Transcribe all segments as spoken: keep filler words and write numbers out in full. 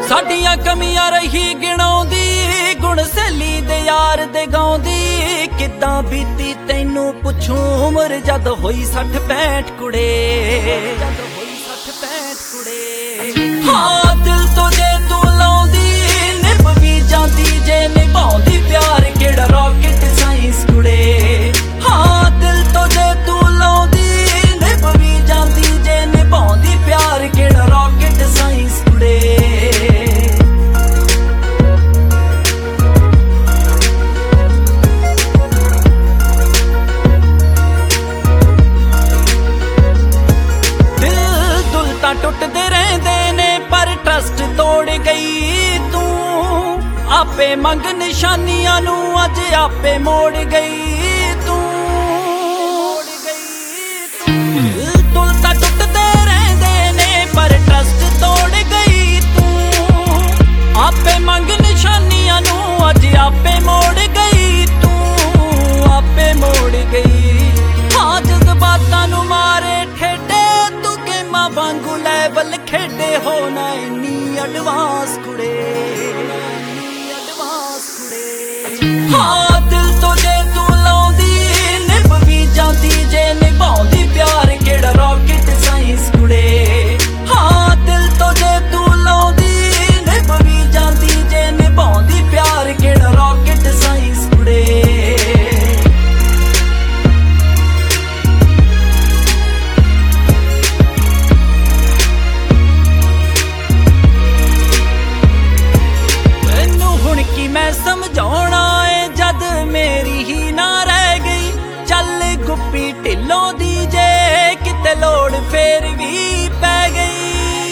ਸਾਡੀਆਂ ਕਮੀਆਂ ਰਹੀ ਗਿਣਾਉਂਦੀ, ਗੁਣ ਸਹੇਲੀ ਦੇ ਯਾਰ ਦੇ ਗਾਉਂਦੀ। ਕਿੱਦਾਂ ਬੀਤੀ ਤੈਨੂੰ ਪੁੱਛੂ ਉਮਰ ਜਦ ਹੋਈ ਸੱਠ ਪੈਂਠ ਕੁੜੇ, ਜਦ ਹੋਈ ਸੱਠ ਪੈਂਠ ਕੁੜੇ। ਹਾਂ ਦਿਲ ਤੋਂ ਜੇ ਤੂੰ ਲਾਉਂਦੀ ਨਿਭ ਵੀ ਜਾਂਦੀ, ਜੇ ਨਿਭਾਉਂਦੀ ਪਿਆਰ ਕਿਹੜਾ ਰਾਕਟ ਸਾਇੰਸ ਕੁੜੇ। ਹਾਂ ਦਿਲ ਤੋਂ ਜੇ ਤੂੰ ਲਾਉਂਦੀ ਨਿਭ ਵੀ ਜਾਂਦੀ, ਜੇ ਨਿਭਾਉਂਦੀ ਪਿਆਰ ਕਿਹੜਾ ਰਾਕਟ ਸਾਇੰਸ ਕੁੜੇ। ਟੁੱਟਦੇ ਰਹਿੰਦੇ ਨੇ ਪਰ ਟਰਸਟ ਤੋੜ ਗਈ ਤੂੰ। ਆਪੇ ਮੰਗ ਨਿਸ਼ਾਨੀਆਂ ਨੂੰ ਅੱਜ ਆਪੇ ਮੋੜ ਗਈ ਤੂੰ। ਮੋੜ ਗਈ ਤੂੰ। ਦਿਲ ਤਾਂ ਟੁੱਟਦੇ ਰਹਿੰਦੇ ਨੇ ਪਰ ਟਰਸਟ ਤੋੜ ਗਈ ਤੂੰ। ਆਪੇ ਮੰਗ ਨਿਸ਼ਾਨੀਆਂ ਨੂੰ ਅੱਜ ਆਪੇ ਮੋੜ ਗਈ ਤੂੰ। ਆਪੇ ਮੋੜ ਗਈ। ਹਾਂ ਜਜ਼ਬਾਤਾਂ ਨੂੰ ਮਾਰੇ ਠੇਡੇ ਵਾਂਗੂ ਲੈਵਲ ਖੇਡੇ ਹੋ ਨਾ ਇੰਨੀ ਐਡਵਾਂਸ ਕੁੜੇ, ਇੰਨੀ ਐਡਵਾਂਸ ਕੁੜੇ। ਹਾਂ ਦਿਲ ਤੋਂ ਜੇ ਤੂੰ ਲਾਉਂਦੀ ਨਿਭ ਵੀ ਜਾਂਦੀ, ਜੇ ਨਿਭਾਉਂਦੀ ਪਿਆਰ ਕਿਹੜਾ ਰਾਕਟ ਸਾਇੰਸ ਕੁੜੇ। ਹਾਂ ਦਿਲ ਤੋਂ ਜੇ ਤੂੰ ਲਾਉਂਦੀ ਨਿਭ ਵੀ ਜਾਂਦੀ, ਜੇ ਨਿਭਾਉਂਦੀ ਪਿਆਰ ਕਿਹੜਾ ਰਾਕਟ ਸਾਇੰਸ ਕੁੜੇ। ਮੈਂ ਸਮਝਾਉਣਾ ਏ ਜਦ ਮੇਰੀ ਹੀ ਨਾ ਰਹਿ ਗਈ। ਚੱਲ ਗੁੱਪੀ ਢਿੱਲੋਂ ਦੀ ਜੇ ਕਿਤੇ ਲੋੜ ਫੇਰ ਵੀ ਪੈ ਗਈ।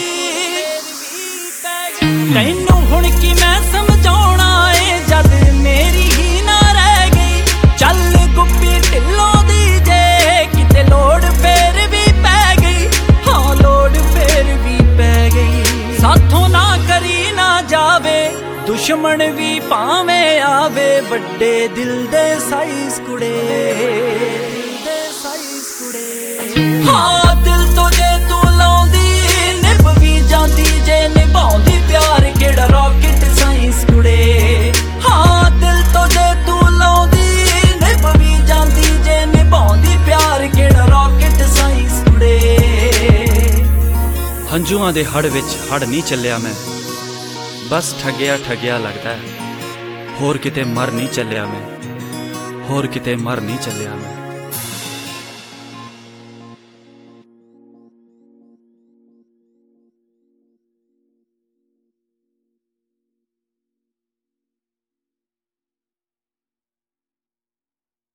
ਤੈਨੂੰ ਹੁਣ ਕੀ ਮੈਂ ਸਮਝਾਉਣਾ ਏ ਜਦ ਮੇਰੀ ਹੀ ਨਾ ਰਹਿ ਗਈ। ਚੱਲ ਗੁੱਪੀ ਢਿੱਲੋਂ ਦੀ ਜੇ ਕਿਤੇ ਲੋੜ ਫੇਰ ਵੀ ਪੈ ਗਈ। ਹਾਂ ਲੋੜ ਫੇਰ ਵੀ ਪੈ ਗਈ। ਸਾਥੋਂ ਨਾ ਕਰੀ ਨਾ ਜਾਵੇ ਦੁਸ਼ਮਣ ਵੀ ਭਾਵੇਂ ਆਵੇ, ਵੱਡੇ ਦਿਲ ਦੇ ਸਾਈਜ਼ ਕੁੜੇ, ਦਿਲ ਦੇ ਸਾਈਜ਼ ਕੁੜੇ। ਹਾਂ ਦਿਲ ਤੋਂ ਜੇ ਤੂੰ ਲਾਉਂਦੀ ਨਿਭ ਵੀ ਜਾਂਦੀ, ਜੇ ਨਿਭਾਉਂਦੀ ਪਿਆਰ ਕਿਹੜਾ ਰਾਕਟ ਸਾਇੰਸ ਕੁੜੇ। ਹਾਂ ਦਿਲ ਤੋਂ ਜੇ ਤੂੰ ਲਾਉਂਦੀ ਨਿਭ ਵੀ ਜਾਂਦੀ, ਜੇ ਨਿਭਾਉਂਦੀ ਪਿਆਰ ਕਿਹੜਾ ਰਾਕਟ ਸਾਇੰਸ ਕੁੜੇ। ਹੰਝੂਆਂ ਦੇ ਹੜ ਵਿੱਚ ਹੜ ਨਹੀਂ ਚੱਲਿਆ ਮੈਂ, ਬਸ ਠੱਗਿਆ ਠੱਗਿਆ ਲੱਗਦਾ। ਹੋਰ ਕਿਤੇ ਮਰ ਨਹੀਂ ਚੱਲਿਆ ਮੈਂ, ਹੋਰ ਕਿਤੇ ਮਰ ਨਹੀਂ ਚੱਲਿਆ ਮੈਂ।